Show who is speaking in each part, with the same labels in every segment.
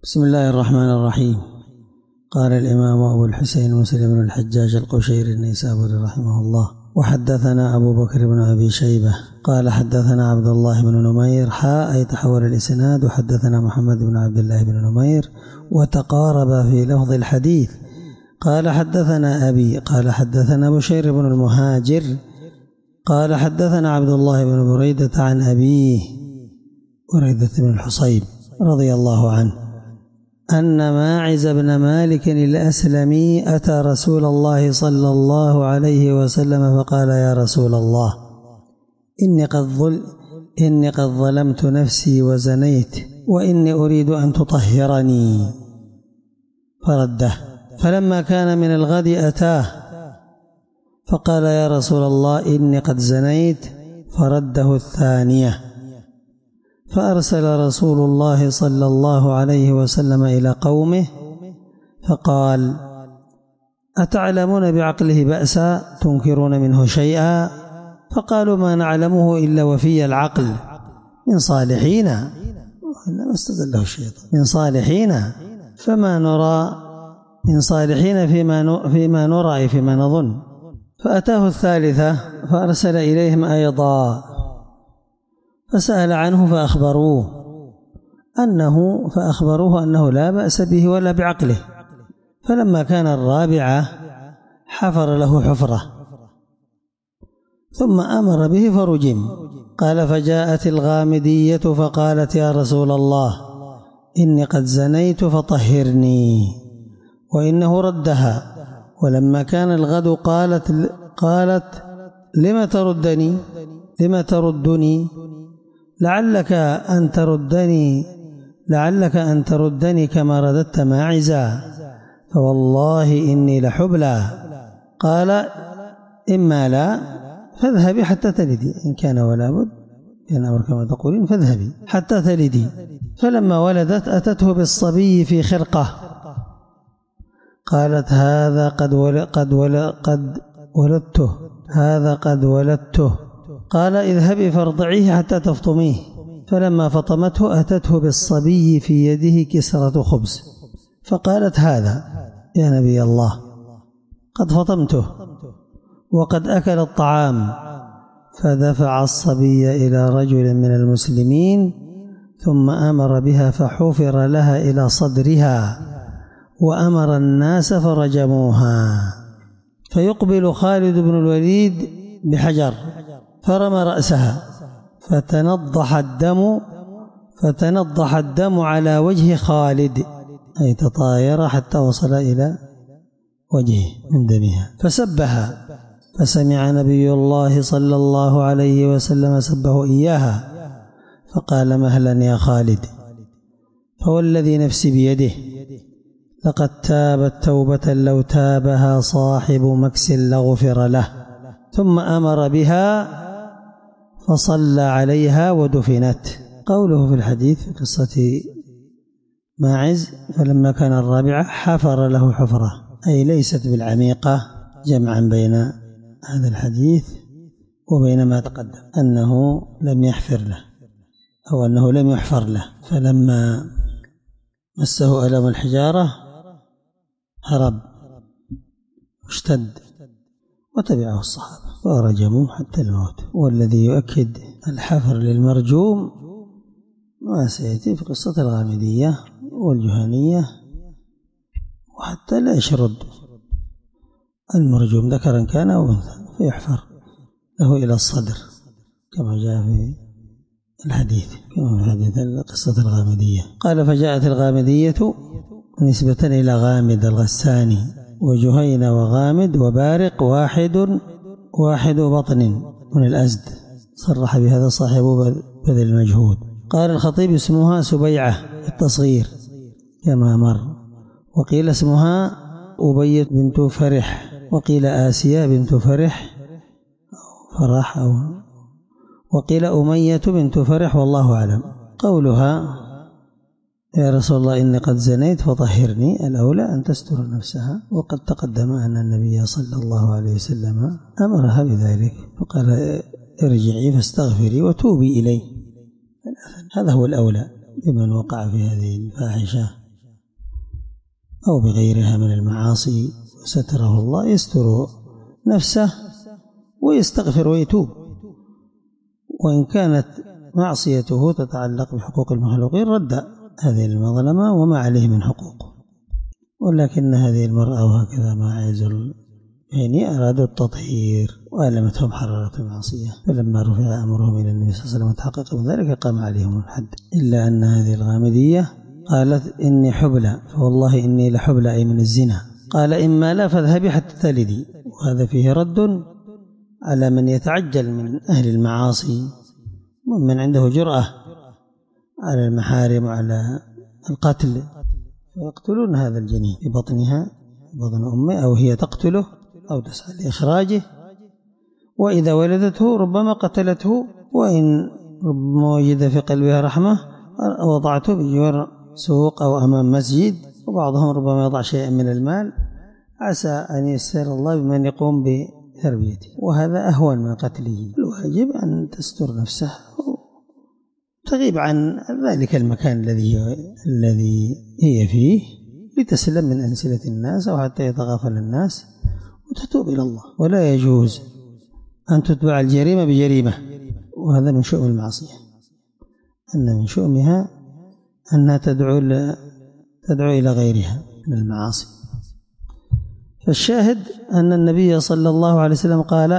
Speaker 1: بسم الله الرحمن الرحيم. قال الإمام أبو الحسين مسلم بن الحجاج القشيري النيسابوري رحمه الله: وحدثنا أبو بكر بن أبي شيبة قال حدثنا عبد الله بن نمير أي تحول الإسناد، وحدثنا محمد بن عبد الله بن نمير وتقارب في لفظ الحديث. قال حدثنا أبي قال حدثنا بشير بن المهاجر قال حدثنا عبد الله بن بريدة عن أبيه بريدة بن الحصيب رضي الله عنه أن ماعز بن مالك الأسلمي أتى رسول الله صلى الله عليه وسلم فقال: يا رسول الله، إني قد ظلمت نفسي وزنيت، وإني أريد أن تطهرني. فرده، فلما كان من الغد أتاه فقال: يا رسول الله، إني قد زنيت. فرده الثانية. فأرسل رسول الله صلى الله عليه وسلم إلى قومه فقال: أتعلمون بعقله بأسا تنكرون منه شيئا؟ فقالوا: ما نعلمه إلا وفي العقل من صالحين. ما استدله الشيطان من صالحين، فما نرى من صالحين فيما نرى فيما نظن. فأتاه الثالثة فأرسل إليهم أيضا فسأل عنه فأخبروه أنه لا بأس به ولا بعقله. فلما كان الرابعة حفر له حفرة ثم أمر به فرجم. قال: فجاءت الغامدية فقالت: يا رسول الله، إني قد زنيت فطهرني. وإنه ردها. ولما كان الغد قالت: لم تردني؟ لعلك أن تردني كما رددت ماعزا، فوالله إني لحبلى. قال: إما لا فاذهبي حتى تلدي، إن كان ولا بد كان أمر كما تقولين، فاذهبي حتى تلدي. فلما ولدت أتته بالصبي في خرقة. قالت: هذا قد ولدته. قال: اذهبي فارضعيه حتى تفطميه. فلما فطمته أتته بالصبي في يده كسرة خبز. فقالت: هذا يا نبي الله، قد فطمته وقد أكل الطعام. فدفع الصبي إلى رجل من المسلمين ثم أمر بها فحفر لها إلى صدرها، وأمر الناس فرجموها. فيقبل خالد بن الوليد بحجر فرمى رأسها فتنضح الدم على وجه خالد، أي تطاير حتى وصل إلى وجهه من دمها. فسبها، فسمع نبي الله صلى الله عليه وسلم سبه إياها، فقال: مهلا يا خالد، فوالذي نفسي بيده لقد تابت توبة لو تابها صاحب مكس لغفر له. ثم أمر بها فصلى عليها ودفنت. قوله في الحديث في قصة ماعز: فلما كان الرابعة حفر له حفرة، أي ليست بالعميقة، جمعا بين هذا الحديث وبين ما تقدم أنه لم يحفر له أو أنه لم يحفر له. فلما مسه ألم الحجارة هرب واشتد وتبعه الصحابة فرجموه حتى الموت. والذي يؤكد الحفر للمرجوم ما سيأتي في قصة الغامدية والجهنية، وحتى لا يشرد المرجوم ذكرا كان أو أنثى فيحفر له إلى الصدر كما جاء في الحديث قصة الغامدية. قال: فجاءت الغامدية نسبة إلى غامد الغساني، وجهين وغامد وبارق واحد بطن من الأزد، صرح بهذا صاحب بذل المجهود. قال الخطيب: اسمها سبيعة التصغير كما مر، وقيل اسمها أبية بنت فرح، وقيل آسيا بنت فرح وقيل أمية بنت فرح، والله أعلم. قولها: يا رسول الله، إني قد زنيت فطهرني، الأولى أن تستر نفسها، وقد تقدم أن النبي صلى الله عليه وسلم أمرها بذلك، فقال: ارجعي فاستغفري وتوبي إليه. هذا هو الأولى بمن وقع في هذه الفاحشة. أو بغيرها من المعاصي وستره الله يستر نفسه ويستغفر ويتوب، وإن كانت معصيته تتعلق بحقوق المخلوقين رد هذه المظلمة وما عليه من حقوق. ولكن هذه المرأة وهكذا ماعز يعني أرادوا التطهير وألمتهم حرارة المعصية، فلما رفع أمرهم إلى النبي صلى الله عليه وسلم وتحقق من ذلك قام عليهم الحد. إلا أن هذه الغامدية قالت إني حبلى، فوالله إني لحبلى أي من الزنا. قال إما لا فاذهبي حتى تلدي، وهذا فيه رد على من يتعجل من أهل المعاصي ومن عنده جرأة على المحارم وعلى القتل، فيقتلون هذا الجنين في بطنها بطن أمه، أو هي تقتله أو تسعى لإخراجه، وإذا ولدته ربما قتلته، وإن ربما وجد في قلبها رحمة وضعته بجوار سوق أو أمام مسجد، وبعضهم ربما يضع شيئا من المال عسى أن يسر الله بمن يقوم بتربيته، وهذا أهون من قتله. الواجب أن تستر نفسه تغيب عن ذلك المكان الذي هي فيه لتسلم من أنسلة الناس أو حتى يتغافل الناس وتتوب إلى الله. ولا يجوز أن تتبع الجريمة بجريمة، وهذا من شؤم المعصية، أن من شؤمها أنها تدعو إلى غيرها من المعاصي. فالشاهد أن النبي صلى الله عليه وسلم قال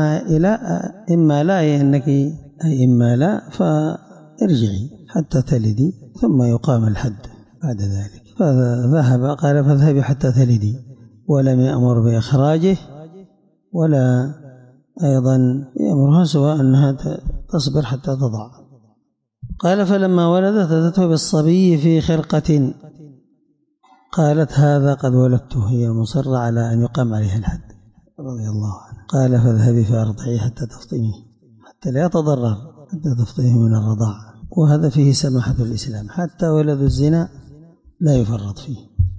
Speaker 1: إما لا إنك أي إما لا فارجعي حتى تلدي ثم يقام الحد بعد ذلك. فذهب قال فاذهبي حتى تلدي، ولم يأمر بإخراجه ولا أيضا يأمرها سواء أنها تصبر حتى تضع. قال فلما ولدت أتته بالصبي في خرقة، قالت هذا قد ولدته، هي مصرة على أن يقام عليها الحد رضي الله عنه. قال فاذهبي فأرضعيه حتى تفطميه، حتى لا يتضرر، حتى تفطميه من الرضاع. وهذا فيه سماحة الإسلام، حتى ولد الزنا لا يفرط فيه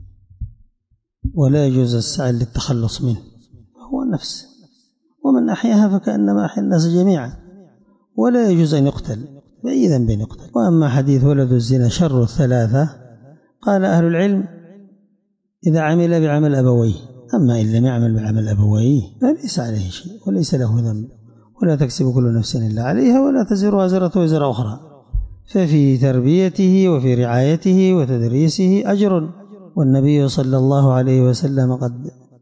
Speaker 1: ولا يجوز السعي للتخلص منه، هو النفس، ومن أحياها فكأنما أحيا الناس جميعا، ولا يجوز أن يقتل بأي ذنب يقتل. وأما حديث ولد الزنا شر الثلاثة، قال أهل العلم إذا عمل بعمل أبويه، أما إن لم يعمل بعمل أبويه فليس عليه شيء وليس له ذنب، ولا تكسب كل نفس إلا عليها ولا تزر وازرة وزر أخرى، ففي تربيته وفي رعايته وتدريسه أجر. والنبي صلى الله عليه وسلم قد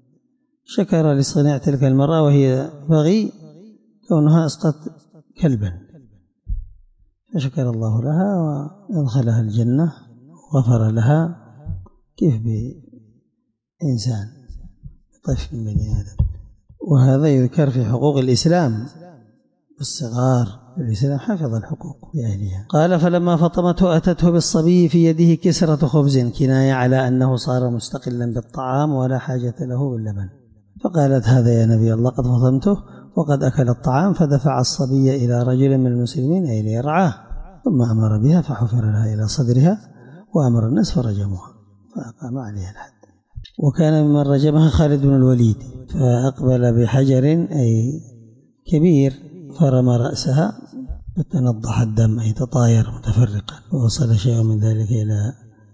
Speaker 1: شكر لصنيع تلك المرأة وهي بغي كونها أسقط كلبا، فشكر الله لها وأدخلها الجنة وغفر لها، كيف بإنسان طيف من بني آدم. وهذا يذكر في حقوق الإسلام بالصغار، الإسلام حفظ الحقوق لأهلها. قال فلما فطمته أتته بالصبي في يده كسرة خبز، كناية على أنه صار مستقلا بالطعام ولا حاجة له باللبن، فقالت هذا يا نبي الله قد فطمته وقد أكل الطعام، فدفع الصبي إلى رجل من المسلمين أي ليرعاه، ثم أمر بها فحفر لها إلى صدرها، وأمر الناس فرجموها فأقام عليها الحد. وكان ممن رجمها خالد بن الوليد، فأقبل بحجر أي كبير فرمى رأسها فتنضح الدم أي تطاير متفرقا، ووصل شيء من ذلك إلى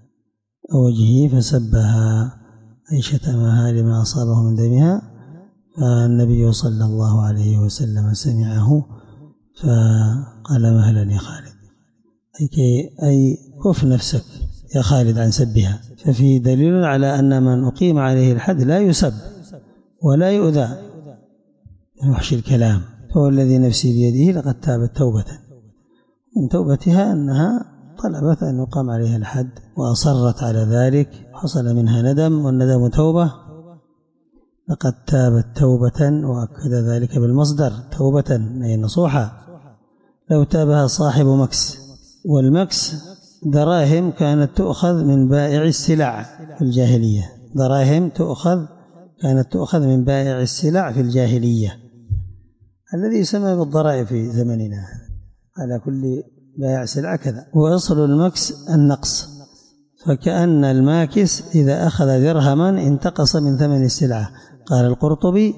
Speaker 1: وجهه فسبها أي شتمها لما أصابه من دمها، فالنبي صلى الله عليه وسلم سمعه فقال مهلا يا خالد، أي كف نفسك يا خالد عن سبها. ففي دليل على أن من أقيم عليه الحد لا يسب ولا يؤذى بوحش الكلام، فهو الذي نفسي بيده لقد تابت توبة، من توبتها أنها طلبت أن يقام عليها الحد وأصرت على ذلك، حصل منها ندم، والندم توبة، لقد تابت توبة، وأكد ذلك بالمصدر توبة أي نصوحة. لو تابها صاحب مكس، والمكس دراهم كانت تؤخذ من بائع السلع في الجاهلية، دراهم كانت تؤخذ من بائع السلع في الجاهلية، الذي يسمى بالضرائب في زمننا، على كل بائع سلعة كذا. وأصل المكس النقص، فكأن الماكس إذا أخذ درهما انتقص من ثمن السلعة. قال القرطبي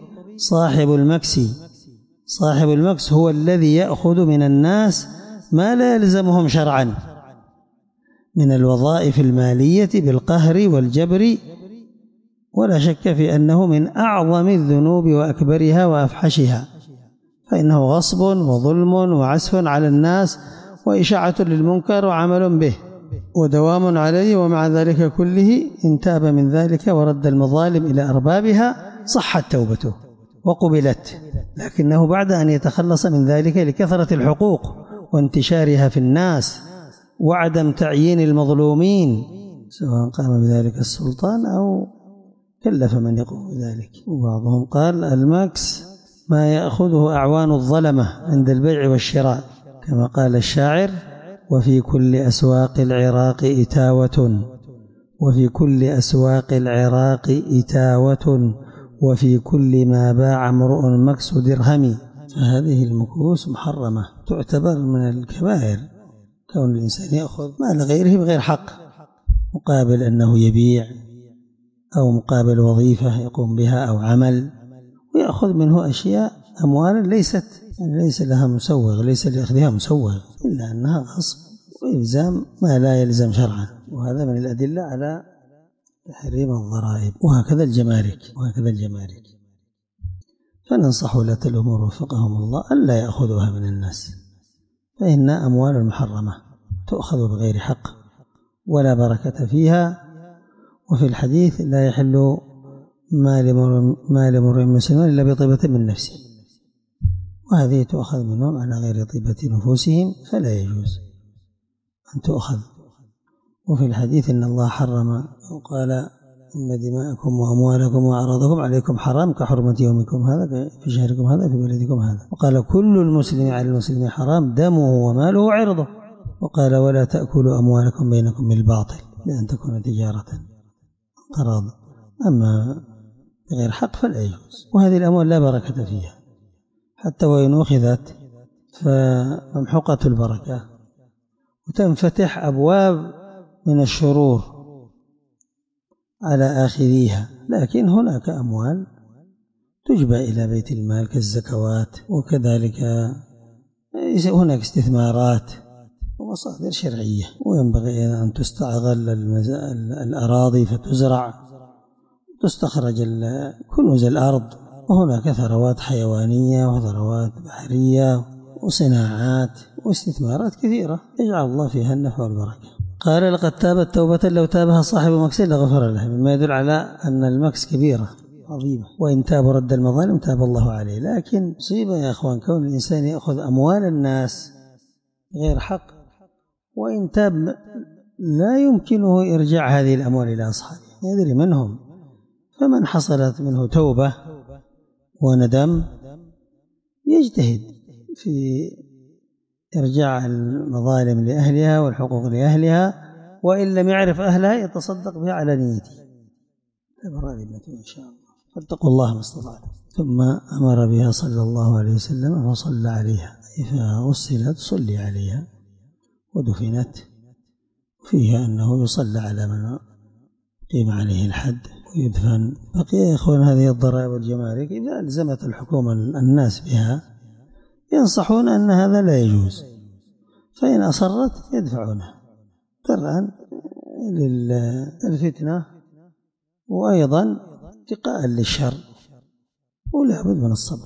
Speaker 1: صاحب المكس هو الذي يأخذ من الناس ما لا يلزمهم شرعا من الوظائف المالية بالقهر والجبر ولا شك في أنه من أعظم الذنوب وأكبرها وأفحشها، فإنه غصب وظلم وعسف على الناس وإشاعة للمنكر وعمل به ودوام عليه، ومع ذلك كله إن تاب من ذلك ورد المظالم إلى أربابها صحت توبته وقبلت، لكنه بعد أن يتخلص من ذلك لكثرة الحقوق وانتشارها في الناس وعدم تعيين المظلومين، سواء قام بذلك السلطان أو كلف من يقوم بذلك. وبعضهم قال المكس ما يأخذه أعوان الظلمة عند البيع والشراء، كما قال الشاعر: وفي كل أسواق العراق إتاوة، وفي كل أسواق العراق إتاوة، وفي كل ما باع امرؤ مكس درهم. فهذه المكوس محرمة، تعتبر من الكبائر، كون الإنسان يأخذ مال غيره بغير حق مقابل أنه يبيع أو مقابل وظيفة يقوم بها أو عمل، ويأخذ منه أشياء أموالا ليس لها مسوغ، ليس لأخذها مسوغ، إلا أنها غصب وإلزام ما لا يلزم شرعا، وهذا من الأدلة على تحريم الضرائب. وهكذا الجمارك فننصح ولاة الأمور وفقهم الله ألا يأخذوها من الناس، فإن أموال محرمة تؤخذ بغير حق ولا بركة فيها. وفي الحديث: لا يحل مال امرئ مسلم إلا بطيبة من نفسه، وهذه تؤخذ منهم على غير طيبة نفوسهم، فلا يجوز أن تؤخذ. وفي الحديث: إن الله حرم، وقال: إن دماءكم وأموالكم وأعراضكم عليكم حرام كحرمة يومكم هذا في شهركم هذا في بلدكم هذا. وقال: كل المسلم على المسلم حرام دمه وماله وعرضه. وقال: ولا تأكلوا أموالكم بينكم بالباطل لأن تكون تجارة تراض. أما بغير حق فلا يجوز. وهذه الأموال لا بركة فيها، حتى وإن أخذت فممحوقة البركة، وتنفتح أبواب من الشرور على آخذيها. لكن هناك أموال تجبى إلى بيت المال كالزكوات، وكذلك هناك استثمارات ومصادر شرعية، وينبغي أن تستغل الأراضي فتزرع، تستخرج كنوز الأرض، وهناك ثروات حيوانية وثروات بحرية وصناعات واستثمارات كثيرة يجعل الله فيها النفع والبركة. قال: لقد تابت توبة لو تابها صاحب مكس لغفر له، مما يدل على أن المكس كبيرة عظيمة، وإن تاب ورد المظالم تاب الله عليه. لكن مصيبة يا أخوان كون الإنسان يأخذ أموال الناس غير حق، وإن تاب لا يمكنه إرجاع هذه الأموال إلى أصحابها، يدري من هم. فمن حصلت منه توبة وندم يجتهد في إرجاع المظالم لأهلها والحقوق لأهلها، وإن لم يعرف أهلها يتصدق بها على نيته، تبرأ ذمته إن شاء الله. فاتقوا الله ما استطعتم. ثم أمر بها صلى الله عليه وسلم فصلى عليها، فغسلت صلي عليها ودفنت. فيها أنه يصلى على من قيم عليه الحد ويدفن. بقي يا إخوان هذه الضرائب والجمارك إذا ألزمت الحكومة الناس بها ينصحون أن هذا لا يجوز، فإن أصرت يدفعونها درءا للفتنة وأيضا اتقاء للشر، ولا بد من الصبر.